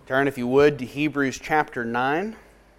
Turn, if you would, to Hebrews chapter 9.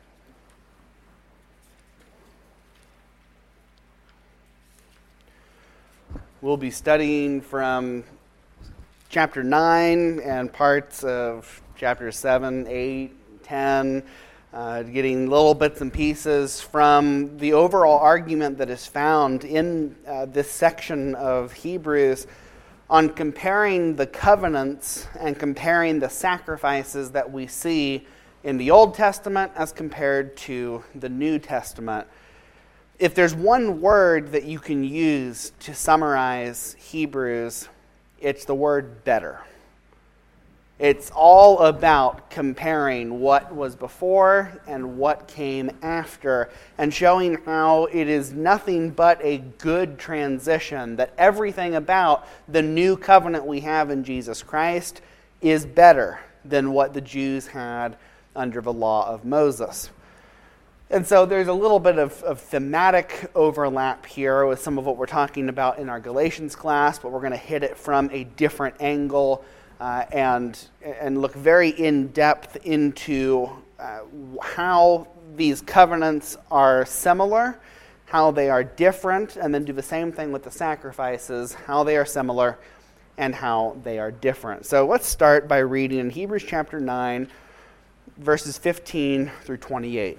We'll be studying from chapter 9 and parts of chapter 7, 8, 10, getting little bits and pieces from the overall argument that is found in this section of Hebrews on comparing the covenants and comparing the sacrifices that we see in the Old Testament as compared to the New Testament. If there's one word that you can use to summarize Hebrews, it's the word better. It's all about comparing what was before and what came after, and showing how it is nothing but a good transition, that everything about the new covenant we have in Jesus Christ is better than what the Jews had under the law of Moses. And so there's a little bit of thematic overlap here with some of what we're talking about in our Galatians class, but we're going to hit it from a different angle and look very in-depth into how these covenants are similar, how they are different, and then do the same thing with the sacrifices, how they are similar and how they are different. So let's start by reading in Hebrews chapter 9, verses 15 through 28.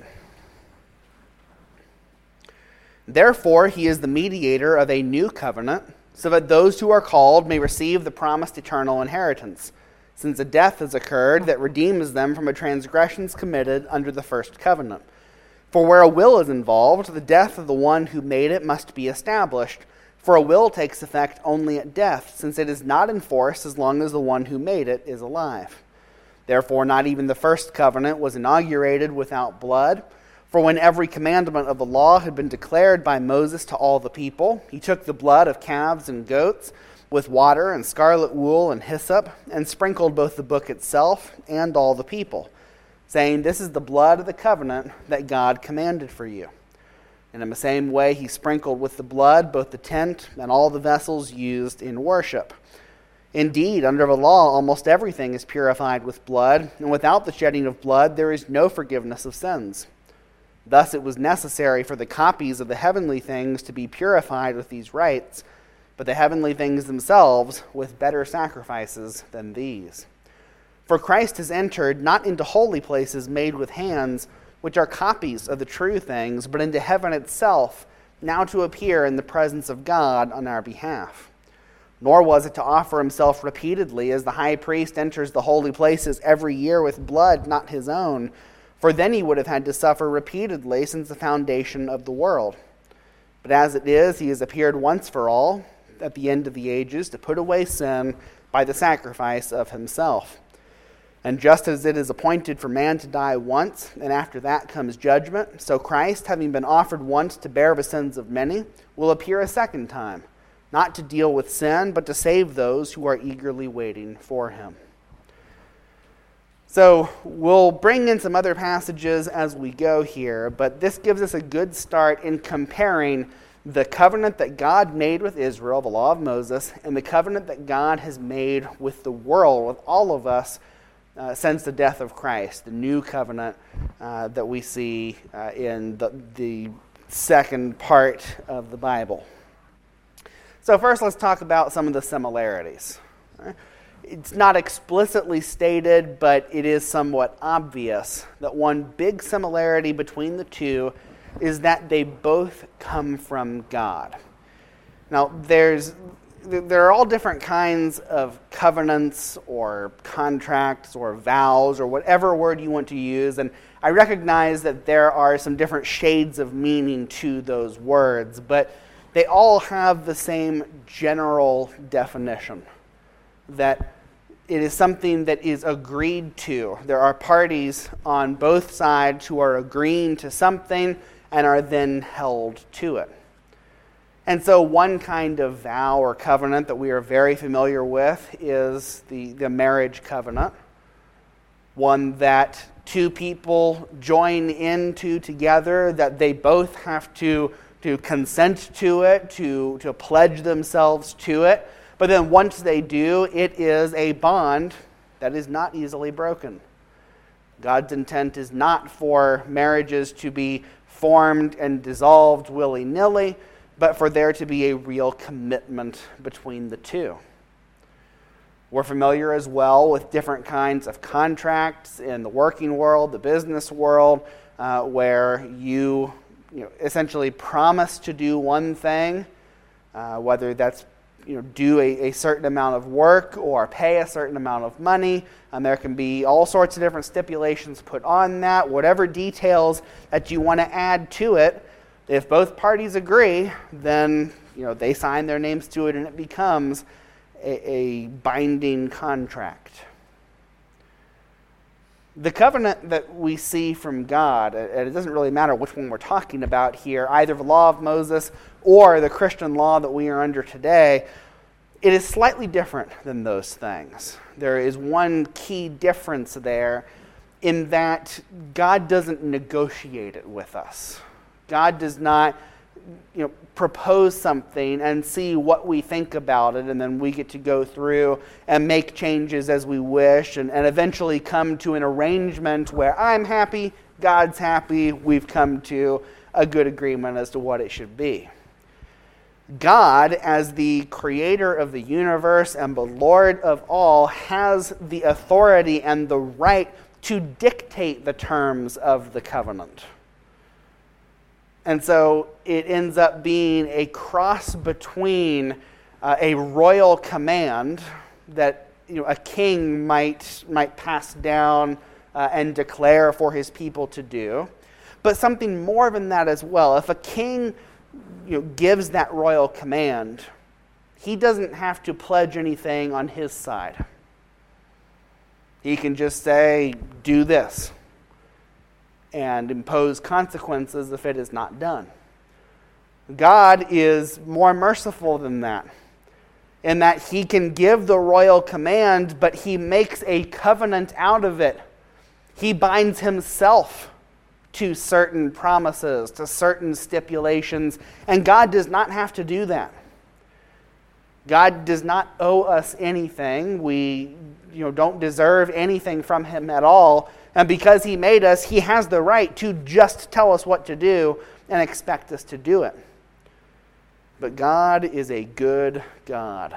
Therefore, he is the mediator of a new covenant, so that those who are called may receive the promised eternal inheritance, since a death has occurred that redeems them from the transgressions committed under the first covenant. For where a will is involved, the death of the one who made it must be established, for a will takes effect only at death, since it is not in force as long as the one who made it is alive. Therefore, not even the first covenant was inaugurated without blood. For when every commandment of the law had been declared by Moses to all the people, he took the blood of calves and goats with water and scarlet wool and hyssop, and sprinkled both the book itself and all the people, saying, "This is the blood of the covenant that God commanded for you." And in the same way he sprinkled with the blood both the tent and all the vessels used in worship. Indeed, under the law almost everything is purified with blood, and without the shedding of blood there is no forgiveness of sins. Thus it was necessary for the copies of the heavenly things to be purified with these rites, but the heavenly things themselves with better sacrifices than these. For Christ has entered not into holy places made with hands, which are copies of the true things, but into heaven itself, now to appear in the presence of God on our behalf. Nor was it to offer himself repeatedly, as the high priest enters the holy places every year with blood not his own, for then he would have had to suffer repeatedly since the foundation of the world. But as it is, he has appeared once for all at the end of the ages to put away sin by the sacrifice of himself. And just as it is appointed for man to die once, and after that comes judgment, so Christ, having been offered once to bear the sins of many, will appear a second time, not to deal with sin, but to save those who are eagerly waiting for him. So we'll bring in some other passages as we go here, but this gives us a good start in comparing the covenant that God made with Israel, the law of Moses, and the covenant that God has made with the world, with all of us, since the death of Christ, the new covenant that we see in the second part of the Bible. So first, let's talk about some of the similarities. It's not explicitly stated, but it is somewhat obvious that one big similarity between the two is that they both come from God. Now, there are all different kinds of covenants or contracts or vows or whatever word you want to use, and I recognize that there are some different shades of meaning to those words, but they all have the same general definition, that it is something that is agreed to. There are parties on both sides who are agreeing to something and are then held to it. And so one kind of vow or covenant that we are very familiar with is the marriage covenant, one that two people join into together, that they both have to consent to it, to pledge themselves to it. But then once they do, it is a bond that is not easily broken. God's intent is not for marriages to be formed and dissolved willy-nilly, but for there to be a real commitment between the two. We're familiar as well with different kinds of contracts in the working world, the business world, where you essentially promise to do one thing, whether that's do a certain amount of work or pay a certain amount of money. And there can be all sorts of different stipulations put on that, whatever details that you want to add to it. If both parties agree, then they sign their names to it and it becomes a binding contract. The covenant that we see from God, and it doesn't really matter which one we're talking about here, either the law of Moses or the Christian law that we are under today, it is slightly different than those things. There is one key difference there in that God doesn't negotiate it with us. God does not propose something and see what we think about it, and then we get to go through and make changes as we wish and eventually come to an arrangement where I'm happy, God's happy, we've come to a good agreement as to what it should be. God, as the creator of the universe and the Lord of all, has the authority and the right to dictate the terms of the covenant. And so it ends up being a cross between a royal command that a king might pass down and declare for his people to do, but something more than that as well. If a king gives that royal command, he doesn't have to pledge anything on his side. He can just say, do this, and impose consequences if it is not done. God is more merciful than that, in that he can give the royal command, but he makes a covenant out of it. He binds himself to certain promises, to certain stipulations, and God does not have to do that. God does not owe us anything. We don't deserve anything from him at all. And because he made us, he has the right to just tell us what to do and expect us to do it. But God is a good God.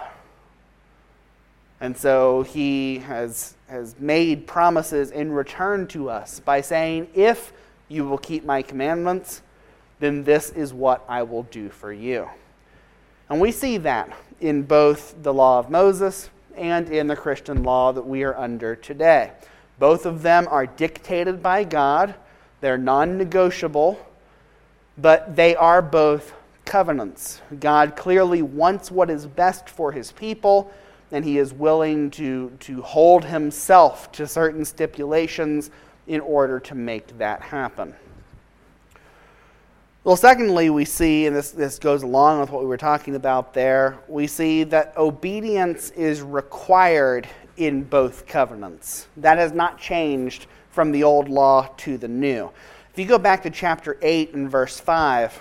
And so he has made promises in return to us by saying, if you will keep my commandments, then this is what I will do for you. And we see that in both the law of Moses and in the Christian law that we are under today. Both of them are dictated by God. They're non-negotiable, but they are both covenants. God clearly wants what is best for his people, and he is willing to hold himself to certain stipulations in order to make that happen. Well, secondly, we see, and this goes along with what we were talking about there, we see that obedience is required in both covenants. That has not changed from the old law to the new. If you go back to chapter 8 and verse 5,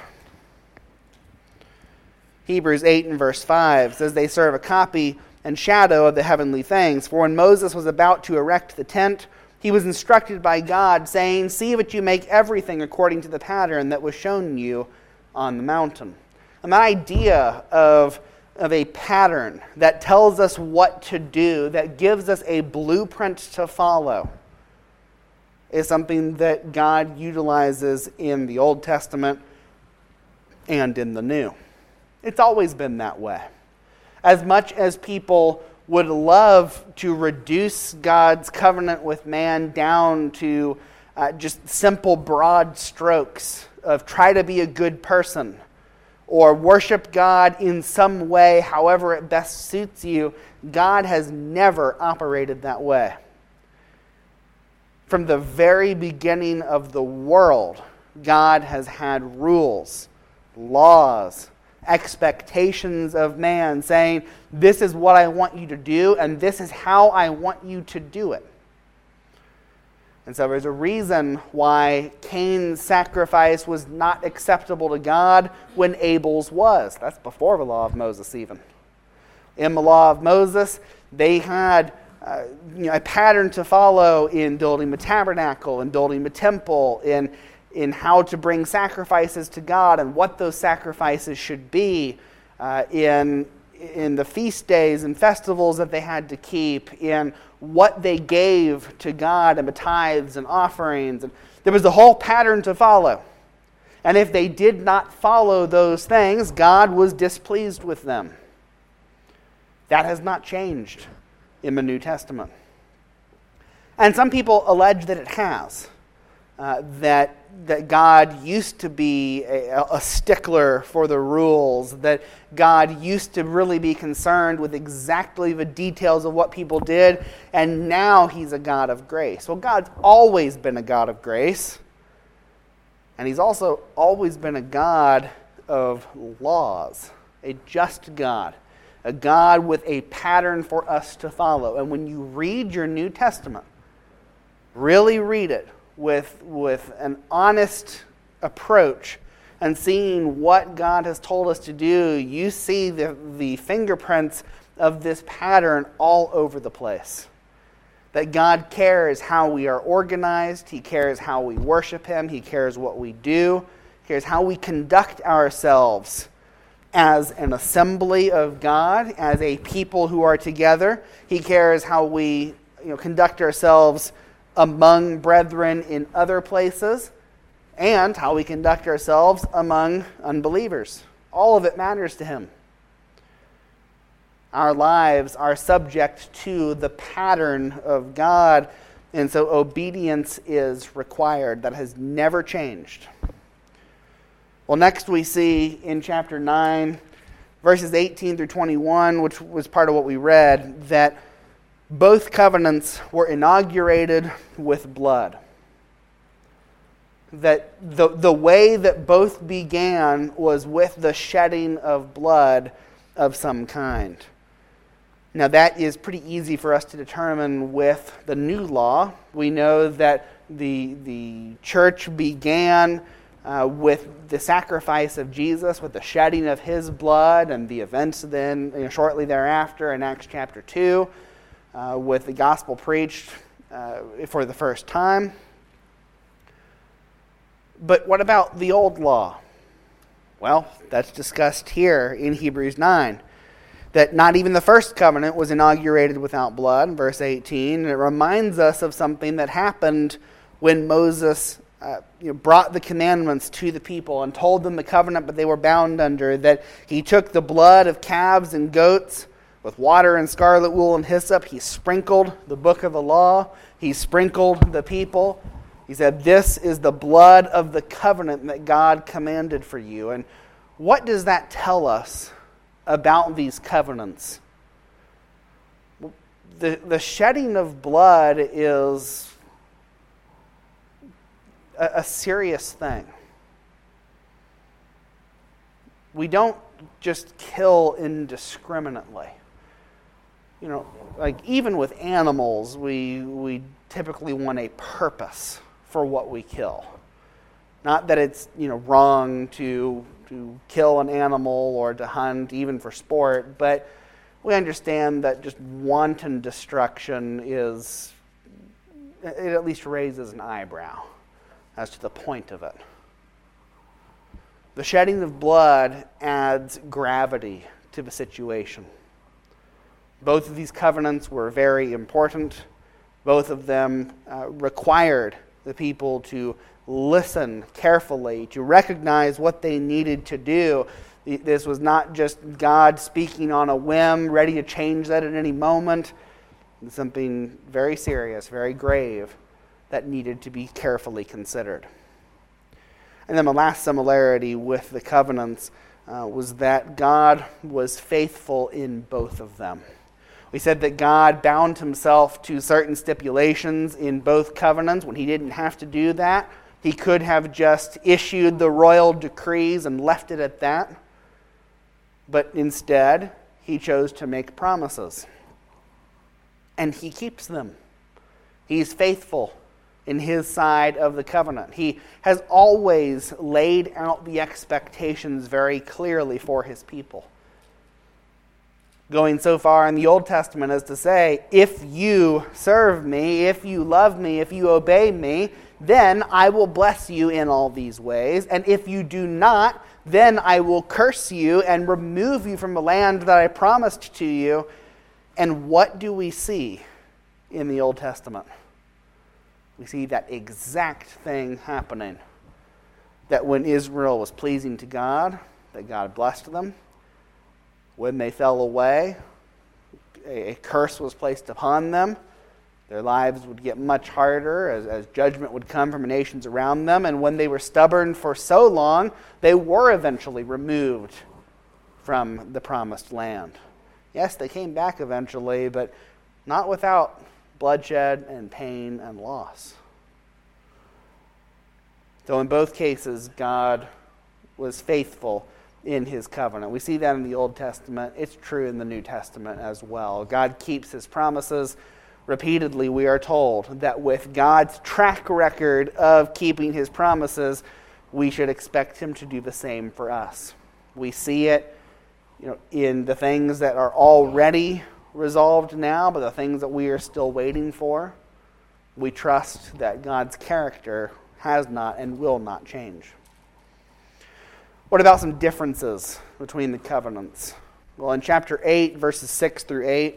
Hebrews 8 and verse 5 says, they serve a copy and shadow of the heavenly things. For when Moses was about to erect the tent, he was instructed by God, saying, see that you make everything according to the pattern that was shown you on the mountain. And that idea of a pattern that tells us what to do, that gives us a blueprint to follow, is something that God utilizes in the Old Testament and in the New. It's always been that way. As much as people would love to reduce God's covenant with man down to just simple broad strokes of try to be a good person, or worship God in some way, however it best suits you, God has never operated that way. From the very beginning of the world, God has had rules, laws, expectations of man, saying, this is what I want you to do, and this is how I want you to do it. And so there's a reason why Cain's sacrifice was not acceptable to God when Abel's was. That's before the law of Moses even. In the law of Moses, they had a pattern to follow in building the tabernacle and building the temple, in how to bring sacrifices to God and what those sacrifices should be, in the feast days and festivals that they had to keep, in what they gave to God and the tithes and offerings. And there was a whole pattern to follow. And if they did not follow those things, God was displeased with them. That has not changed in the New Testament. And some people allege that it has. That God used to be a stickler for the rules, that God used to really be concerned with exactly the details of what people did, and now He's a God of grace. Well, God's always been a God of grace, and He's also always been a God of laws, a just God, a God with a pattern for us to follow. And when you read your New Testament, really read it with an honest approach and seeing what God has told us to do, you see the fingerprints of this pattern all over the place. That God cares how we are organized, He cares how we worship Him, He cares what we do, He cares how we conduct ourselves as an assembly of God, as a people who are together. He cares how we conduct ourselves among brethren in other places, and how we conduct ourselves among unbelievers. All of it matters to Him. Our lives are subject to the pattern of God, and so obedience is required. That has never changed. Well, next we see in chapter 9, verses 18 through 21, which was part of what we read, that both covenants were inaugurated with blood. That the way that both began was with the shedding of blood of some kind. Now that is pretty easy for us to determine with the new law. We know that the church began with the sacrifice of Jesus, with the shedding of His blood, and the events then shortly thereafter in Acts chapter 2. With the gospel preached for the first time. But what about the old law? Well, that's discussed here in Hebrews 9. That not even the first covenant was inaugurated without blood, in verse 18. And it reminds us of something that happened when Moses brought the commandments to the people and told them the covenant that they were bound under. That he took the blood of calves and goats with water and scarlet wool and hyssop. He sprinkled the book of the law. He sprinkled the people. He said, "This is the blood of the covenant that God commanded for you." And what does that tell us about these covenants? The shedding of blood is a serious thing. We don't just kill indiscriminately. Like even with animals, we typically want a purpose for what we kill. Not that it's wrong to kill an animal or to hunt, even for sport, but we understand that just wanton destruction it at least raises an eyebrow as to the point of it. The shedding of blood adds gravity to the situation. Both of these covenants were very important. Both of them required the people to listen carefully, to recognize what they needed to do. This was not just God speaking on a whim, ready to change that at any moment. It's something very serious, very grave, that needed to be carefully considered. And then the last similarity with the covenants was that God was faithful in both of them. We said that God bound Himself to certain stipulations in both covenants when He didn't have to do that. He could have just issued the royal decrees and left it at that. But instead, He chose to make promises. And He keeps them. He's faithful in His side of the covenant. He has always laid out the expectations very clearly for His people. going so far in the Old Testament as to say, if you serve me, if you love me, if you obey me, then I will bless you in all these ways. And if you do not, then I will curse you and remove you from the land that I promised to you. And what do we see in the Old Testament? We see that exact thing happening. That when Israel was pleasing to God, that God blessed them. When they fell away, a curse was placed upon them. Their lives would get much harder as judgment would come from the nations around them. And when they were stubborn for so long, they were eventually removed from the promised land. Yes, they came back eventually, but not without bloodshed and pain and loss. So in both cases, God was faithful in his covenant. We see that in the Old Testament. It's true in the New Testament as well. God keeps his promises. Repeatedly, we are told that with God's track record of keeping his promises, we should expect him to do the same for us. We see it, in the things that are already resolved now, but the things that we are still waiting for. We trust that God's character has not and will not change. What about some differences between the covenants? Well, in chapter 8, verses 6 through 8,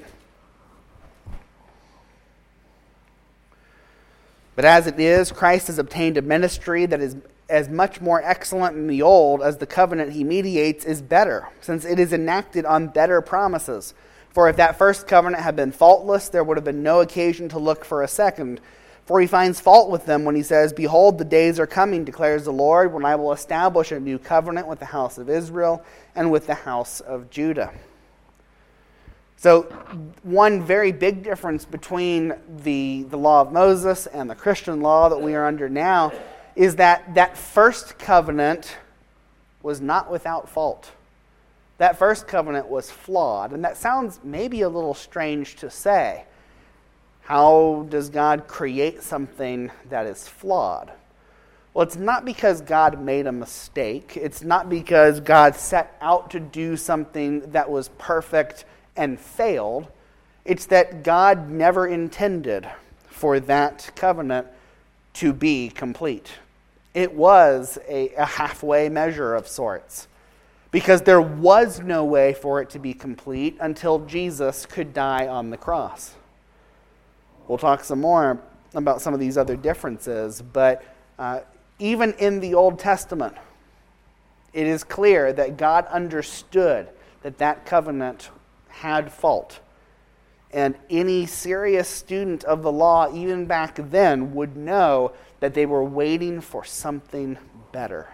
but as it is, Christ has obtained a ministry that is as much more excellent than the old as the covenant he mediates is better, since it is enacted on better promises. For if that first covenant had been faultless, there would have been no occasion to look for a second. For he finds fault with them when he says, "Behold, the days are coming, declares the Lord, when I will establish a new covenant with the house of Israel and with the house of Judah." So one very big difference between the law of Moses and the Christian law that we are under now is that first covenant was not without fault. That first covenant was flawed. And that sounds maybe a little strange to say. How does God create something that is flawed? Well, it's not because God made a mistake. It's not because God set out to do something that was perfect and failed. It's that God never intended for that covenant to be complete. It was a halfway measure of sorts, because there was no way for it to be complete until Jesus could die on the cross. We'll talk some more about some of these other differences, but even in the Old Testament, it is clear that God understood that covenant had fault. And any serious student of the law, even back then, would know that they were waiting for something better.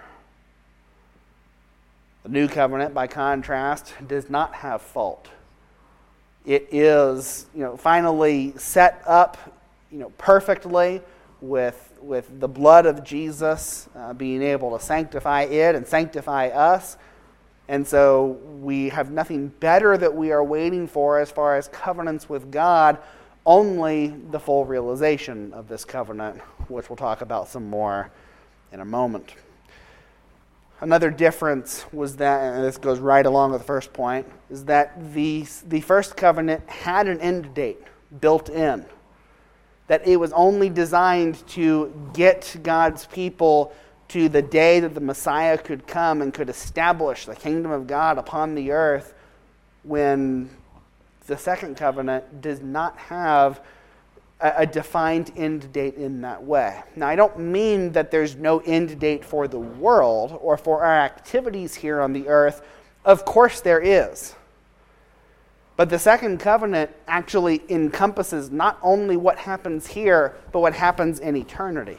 The new covenant, by contrast, does not have fault. It is, finally set up, perfectly with the blood of Jesus being able to sanctify it and sanctify us. And so we have nothing better that we are waiting for as far as covenants with God, only the full realization of this covenant, which we'll talk about some more in a moment. Another difference was that, and this goes right along with the first point, is that the first covenant had an end date built in. That it was only designed to get God's people to the day that the Messiah could come and could establish the kingdom of God upon the earth, when the second covenant does not have a defined end date in that way. Now, I don't mean that there's no end date for the world or for our activities here on the earth. Of course there is. But the second covenant actually encompasses not only what happens here, but what happens in eternity.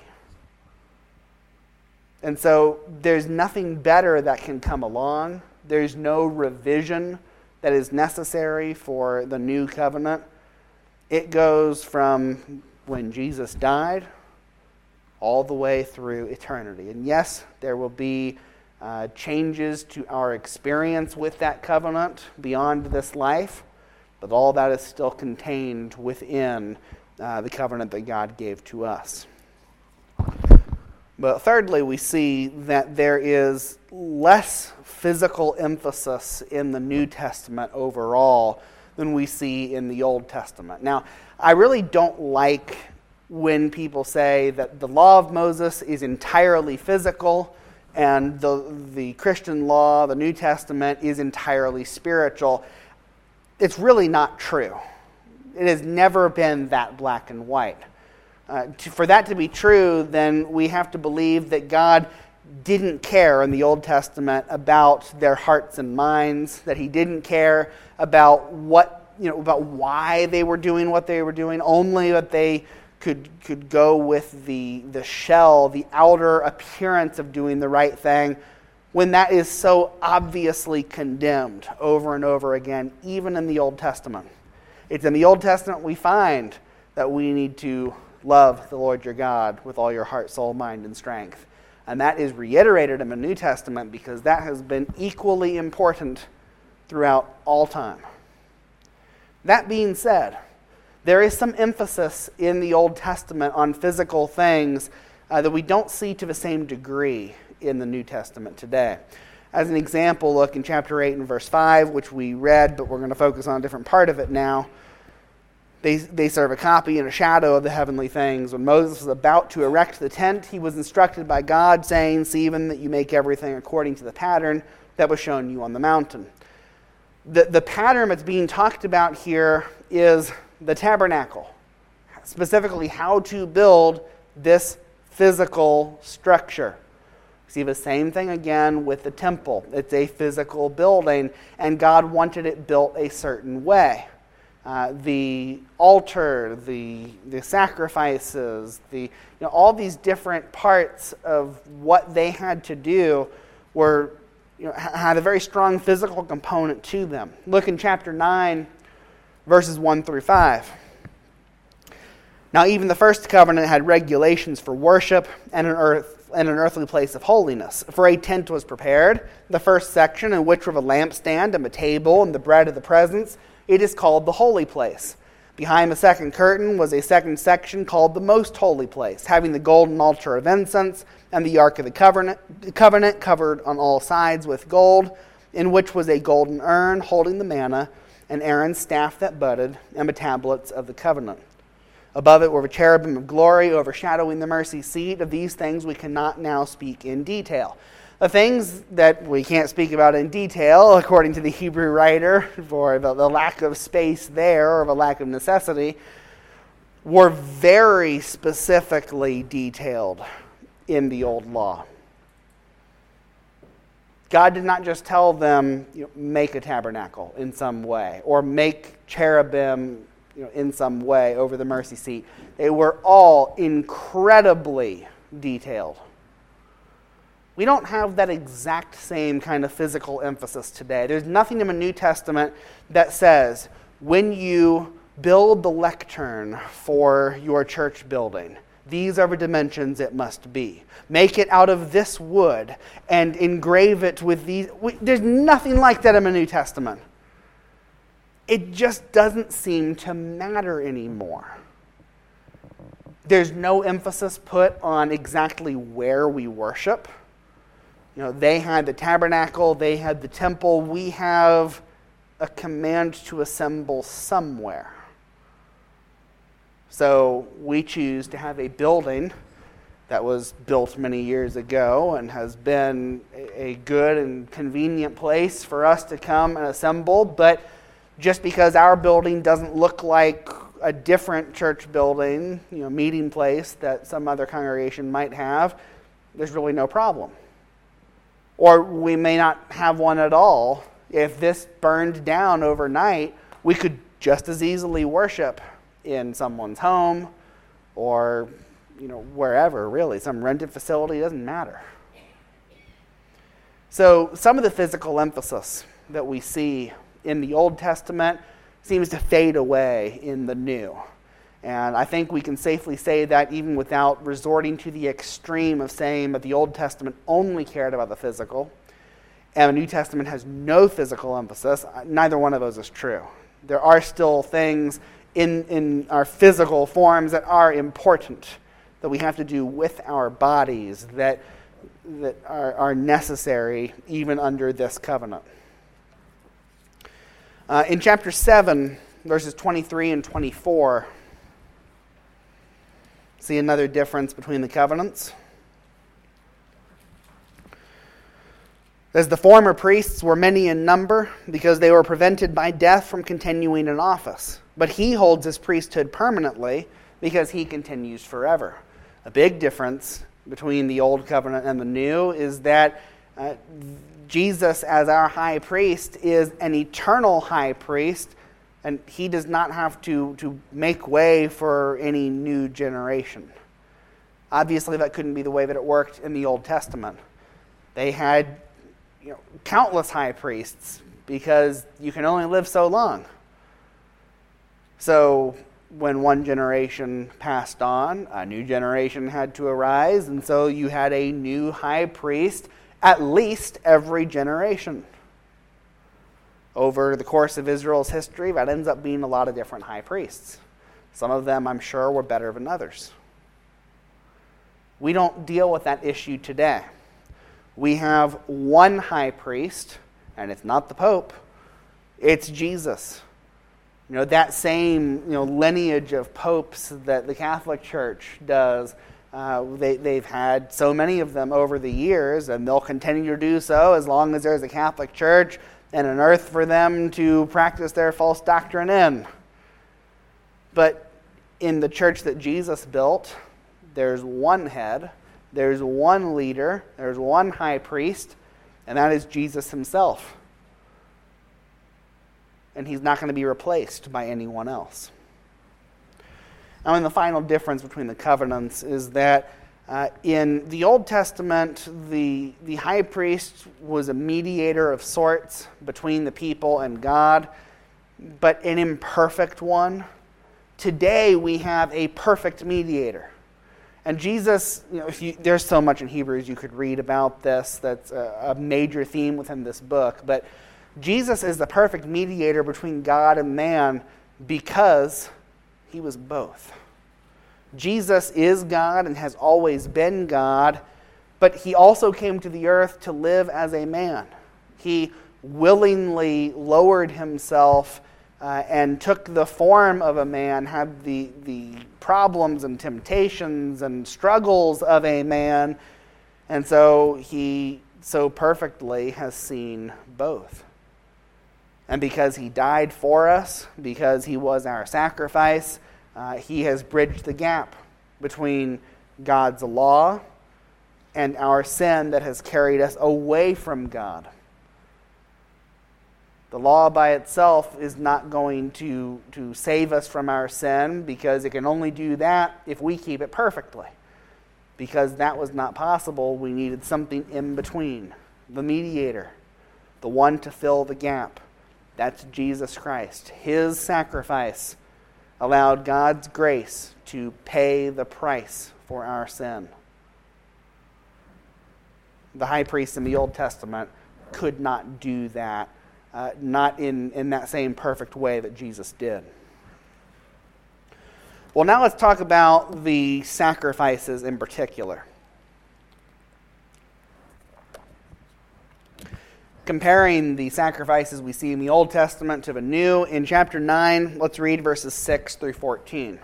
And so there's nothing better that can come along. There's no revision that is necessary for the new covenant. It goes from when Jesus died all the way through eternity. And yes, there will be changes to our experience with that covenant beyond this life, but all that is still contained within the covenant that God gave to us. But thirdly, we see that there is less physical emphasis in the New Testament overall than we see in the Old Testament. Now, I really don't like when people say that the law of Moses is entirely physical and the Christian law, the New Testament, is entirely spiritual. It's really not true. It has never been that black and white. For that to be true, then we have to believe that God didn't care in the Old Testament about their hearts and minds, that he didn't care about about why they were doing what they were doing, only that they could go with the shell, the outer appearance of doing the right thing, when that is so obviously condemned over and over again, even in the Old Testament. It's in the Old Testament we find that we need to love the Lord your God with all your heart, soul, mind, and strength. And that is reiterated in the New Testament because that has been equally important throughout all time. That being said, there is some emphasis in the Old Testament on physical things that we don't see to the same degree in the New Testament today. As an example, look in chapter 8 and verse 5, which we read, but we're going to focus on a different part of it now. They serve a copy and a shadow of the heavenly things. When Moses was about to erect the tent, he was instructed by God, saying, "See even that you make everything according to the pattern that was shown you on the mountain." The pattern that's being talked about here is the tabernacle, specifically how to build this physical structure. See the same thing again with the temple. It's a physical building, and God wanted it built a certain way. The altar, the sacrifices, all these different parts of what they had to do had a very strong physical component to them. Look in chapter 9, verses 1 through 5. Now even the first covenant had regulations for worship and an earthly place of holiness. For a tent was prepared, the first section, in which were the lampstand and the table and the bread of the presence. It is called the holy place. Behind the second curtain was a second section called the most holy place, having the golden altar of incense and the ark of the covenant covered on all sides with gold, in which was a golden urn holding the manna, and Aaron's staff that budded, and the tablets of the covenant. Above it were the cherubim of glory overshadowing the mercy seat. Of these things we cannot now speak in detail. The things that we can't speak about in detail, according to the Hebrew writer, for the lack of space there or the lack of necessity, were very specifically detailed in the old law. God did not just tell them, make a tabernacle in some way, or make cherubim in some way over the mercy seat. They were all incredibly detailed. We don't have that exact same kind of physical emphasis today. There's nothing in the New Testament that says, when you build the lectern for your church building, these are the dimensions it must be. Make it out of this wood and engrave it with these. There's nothing like that in the New Testament. It just doesn't seem to matter anymore. There's no emphasis put on exactly where we worship. They had the tabernacle, they had the temple. We have a command to assemble somewhere. So we choose to have a building that was built many years ago and has been a good and convenient place for us to come and assemble. But just because our building doesn't look like a different church building, meeting place that some other congregation might have, there's really no problem. Or we may not have one at all. If this burned down overnight, we could just as easily worship in someone's home or wherever, really. Some rented facility, doesn't matter. So some of the physical emphasis that we see in the Old Testament seems to fade away in the New. And I think we can safely say that even without resorting to the extreme of saying that the Old Testament only cared about the physical and the New Testament has no physical emphasis. Neither one of those is true. There are still things in our physical forms that are important that we have to do with our bodies that are necessary even under this covenant. In chapter 7, verses 23 and 24, see another difference between the covenants. As the former priests were many in number, because they were prevented by death from continuing in office. But he holds his priesthood permanently, because he continues forever. A big difference between the old covenant and the new is that Jesus, as our high priest, is an eternal high priest, and he does not have to make way for any new generation. Obviously, that couldn't be the way that it worked in the Old Testament. They had countless high priests because you can only live so long. So when one generation passed on, a new generation had to arise, and so you had a new high priest at least every generation. Over the course of Israel's history, that ends up being a lot of different high priests. Some of them, I'm sure, were better than others. We don't deal with that issue today. We have one high priest, and it's not the Pope, it's Jesus. That same lineage of popes that the Catholic Church does, they've had so many of them over the years, and they'll continue to do so as long as there's a Catholic Church and an earth for them to practice their false doctrine in. But in the church that Jesus built, there's one head, there's one leader, there's one high priest, and that is Jesus himself. And he's not going to be replaced by anyone else. Now, the final difference between the covenants is that in the Old Testament, the high priest was a mediator of sorts between the people and God, but an imperfect one. Today, we have a perfect mediator. And Jesus, there's so much in Hebrews you could read about this that's a major theme within this book, but Jesus is the perfect mediator between God and man because he was both. Jesus is God and has always been God, but he also came to the earth to live as a man. He willingly lowered himself and took the form of a man, had the problems and temptations and struggles of a man, and so he so perfectly has seen both. And because he died for us, because he was our sacrifice, he has bridged the gap between God's law and our sin that has carried us away from God. The law by itself is not going to save us from our sin, because it can only do that if we keep it perfectly. Because that was not possible, we needed something in between. The mediator, the one to fill the gap. That's Jesus Christ. His sacrifice allowed God's grace to pay the price for our sin. The high priest in the Old Testament could not do that. Not in that same perfect way that Jesus did. Well, now let's talk about the sacrifices in particular. Comparing the sacrifices we see in the Old Testament to the New, in chapter 9, let's read verses 6 through 14.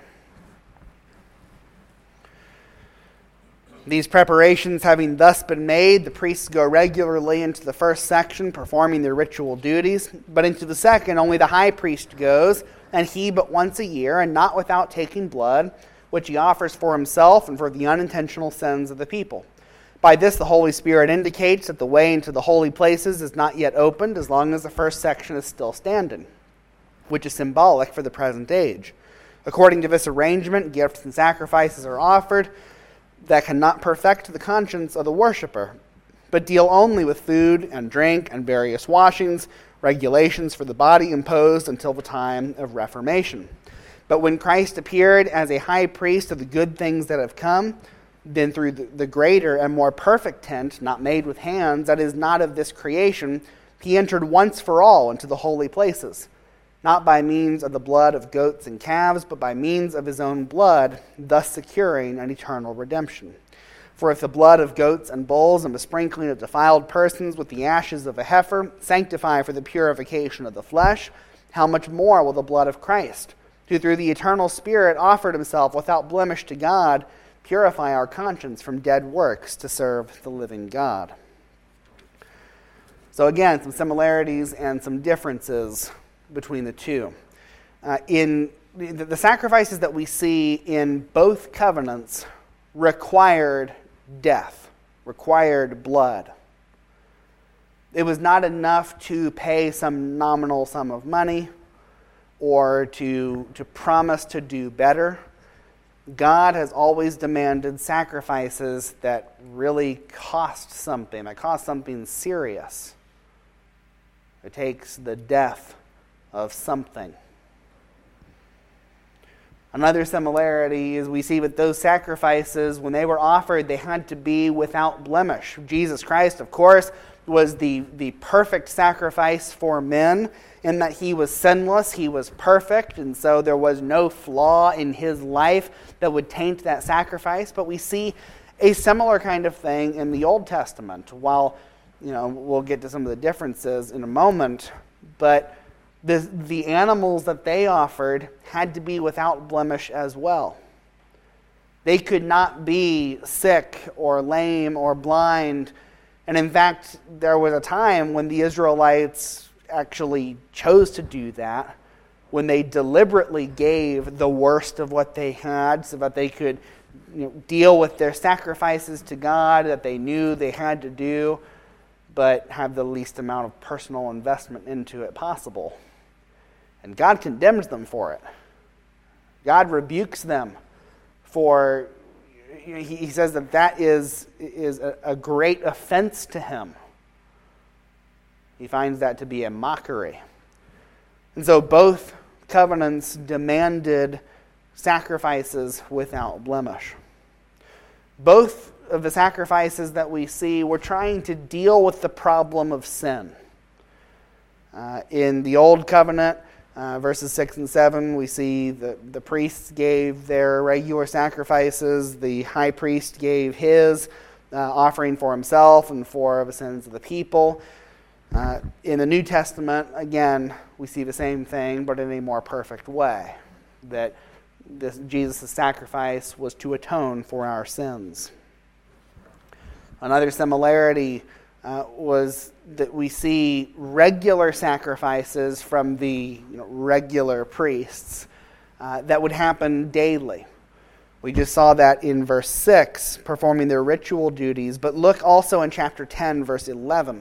These preparations having thus been made, the priests go regularly into the first section, performing their ritual duties. But into the second, only the high priest goes, and he but once a year, and not without taking blood, which he offers for himself and for the unintentional sins of the people. By this, the Holy Spirit indicates that the way into the holy places is not yet opened, as long as the first section is still standing, which is symbolic for the present age. According to this arrangement, gifts and sacrifices are offered that cannot perfect the conscience of the worshiper, but deal only with food and drink and various washings, regulations for the body imposed until the time of Reformation. But when Christ appeared as a high priest of the good things that have come, then through the greater and more perfect tent, not made with hands, that is not of this creation, he entered once for all into the holy places, not by means of the blood of goats and calves, but by means of his own blood, thus securing an eternal redemption. For if the blood of goats and bulls and the sprinkling of defiled persons with the ashes of a heifer sanctify for the purification of the flesh, how much more will the blood of Christ, who through the eternal Spirit offered himself without blemish to God, purify our conscience from dead works to serve the living God? So again, some similarities and some differences between the two. In the sacrifices that we see in both covenants required death, required blood. It was not enough to pay some nominal sum of money or to promise to do better. God has always demanded sacrifices that really cost something, that cost something serious. It takes the death of something. Another similarity is we see with those sacrifices, when they were offered, they had to be without blemish. Jesus Christ, of course, was the perfect sacrifice for men in that he was sinless, he was perfect, and so there was no flaw in his life that would taint that sacrifice. But we see a similar kind of thing in the Old Testament. While, we'll get to some of the differences in a moment, but the animals that they offered had to be without blemish as well. They could not be sick or lame or blind. And in fact, there was a time when the Israelites actually chose to do that, when they deliberately gave the worst of what they had so that they could deal with their sacrifices to God that they knew they had to do, but have the least amount of personal investment into it possible. And God condemns them for it. God rebukes them for, he says that is a great offense to him. He finds that to be a mockery. And so both covenants demanded sacrifices without blemish. Both of the sacrifices that we see were trying to deal with the problem of sin. In the Old Covenant, verses 6 and 7, we see the priests gave their regular sacrifices. The high priest gave his, offering for himself and for the sins of the people. In the New Testament, again, we see the same thing, but in a more perfect way. That Jesus' sacrifice was to atone for our sins. Another similarity was that we see regular sacrifices from the regular priests that would happen daily. We just saw that in verse 6, performing their ritual duties. But look also in chapter 10, verse 11.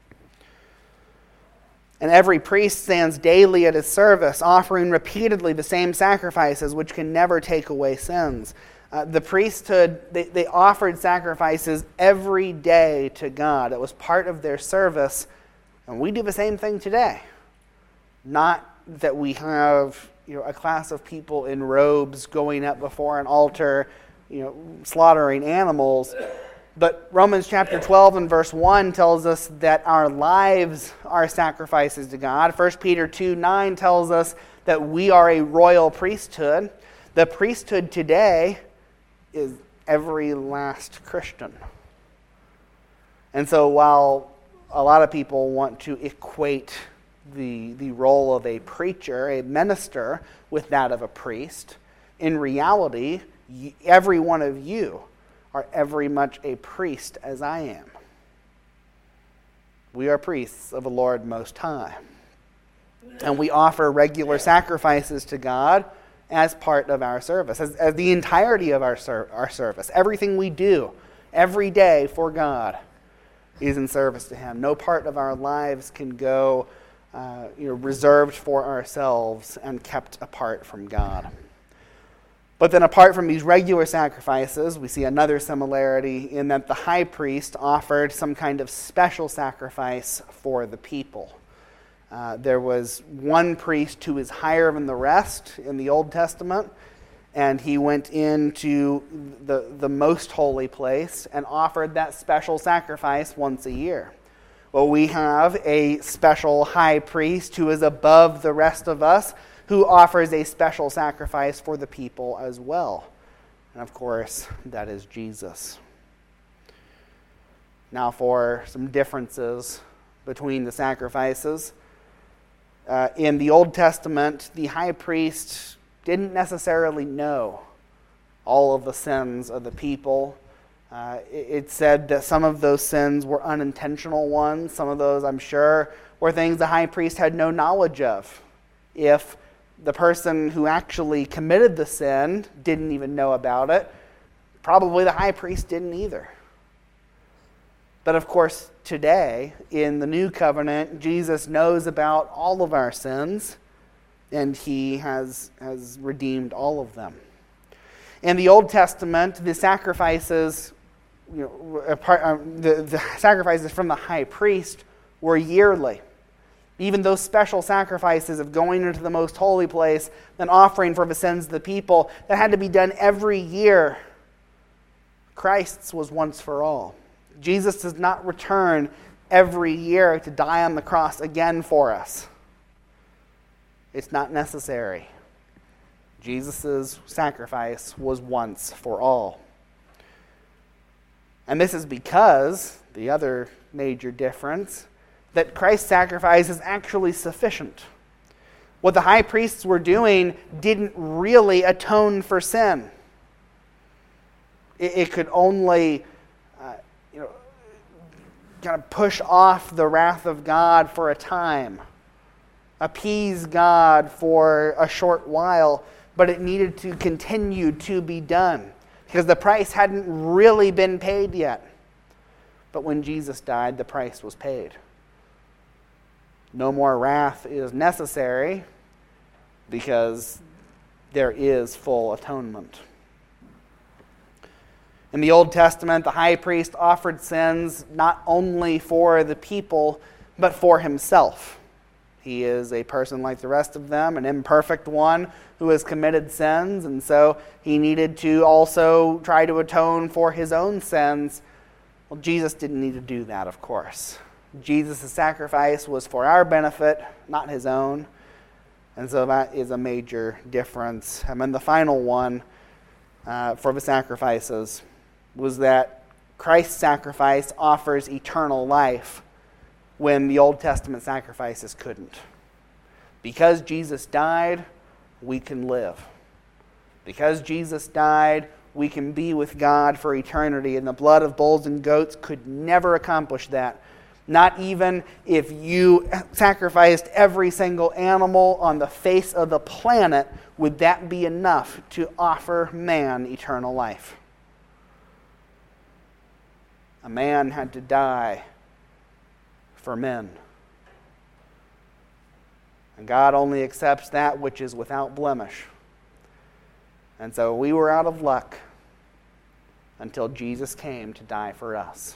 And every priest stands daily at his service, offering repeatedly the same sacrifices, which can never take away sins. The priesthood, they offered sacrifices every day to God. It was part of their service, and we do the same thing today. Not that we have a class of people in robes going up before an altar, slaughtering animals, but Romans chapter 12 and verse 1 tells us that our lives are sacrifices to God. 1 Peter 2:9 tells us that we are a royal priesthood. The priesthood today is every last Christian. And so while a lot of people want to equate the role of a preacher, a minister, with that of a priest, in reality, every one of you are every much a priest as I am. We are priests of the Lord Most High. And we offer regular sacrifices to God as part of our service, as the entirety of our service. Everything we do every day for God is in service to Him. No part of our lives can go reserved for ourselves and kept apart from God. But then apart from these regular sacrifices, we see another similarity in that the high priest offered some kind of special sacrifice for the people. There was one priest who was higher than the rest in the Old Testament, and he went into the most holy place and offered that special sacrifice once a year. Well, we have a special high priest who is above the rest of us, who offers a special sacrifice for the people as well. And of course, that is Jesus. Now for some differences between the sacrifices. In the Old Testament, the high priest didn't necessarily know all of the sins of the people. It said that some of those sins were unintentional ones. Some of those, I'm sure, were things the high priest had no knowledge of. If the person who actually committed the sin didn't even know about it, probably the high priest didn't either. But of course, today, in the new covenant, Jesus knows about all of our sins, and he has redeemed all of them. In the Old Testament, the sacrifices, the sacrifices from the high priest were yearly. Even those special sacrifices of going into the most holy place and offering for the sins of the people, that had to be done every year. Christ's was once for all. Jesus does not return every year to die on the cross again for us. It's not necessary. Jesus' sacrifice was once for all. And this is because, the other major difference, that Christ's sacrifice is actually sufficient. What the high priests were doing didn't really atone for sin. It could only kind of push off the wrath of God for a time, appease God for a short while, but it needed to continue to be done because the price hadn't really been paid yet. But when Jesus died, the price was paid. No more wrath is necessary because there is full atonement. In the Old Testament, the high priest offered sins not only for the people, but for himself. He is a person like the rest of them, an imperfect one who has committed sins, and so he needed to also try to atone for his own sins. Well, Jesus didn't need to do that, of course. Jesus' sacrifice was for our benefit, not his own. And so that is a major difference. And then the final one for the sacrifices was that Christ's sacrifice offers eternal life when the Old Testament sacrifices couldn't. Because Jesus died, we can live. Because Jesus died, we can be with God for eternity, and the blood of bulls and goats could never accomplish that. Not even if you sacrificed every single animal on the face of the planet, would that be enough to offer man eternal life. A man had to die for men. And God only accepts that which is without blemish. And so we were out of luck until Jesus came to die for us.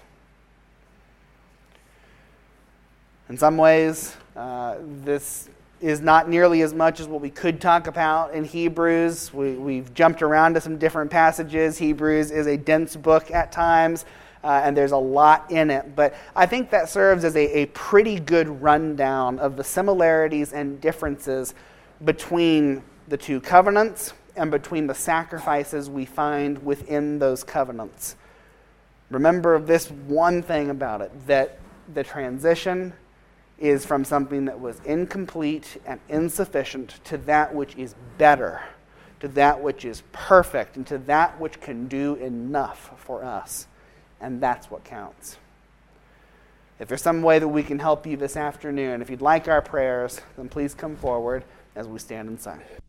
In some ways, this is not nearly as much as what we could talk about in Hebrews. We've jumped around to some different passages. Hebrews is a dense book at times, and there's a lot in it. But I think that serves as a pretty good rundown of the similarities and differences between the two covenants and between the sacrifices we find within those covenants. Remember this one thing about it, that the transition is from something that was incomplete and insufficient to that which is better, to that which is perfect, and to that which can do enough for us. And that's what counts. If there's some way that we can help you this afternoon, if you'd like our prayers, then please come forward as we stand and sing.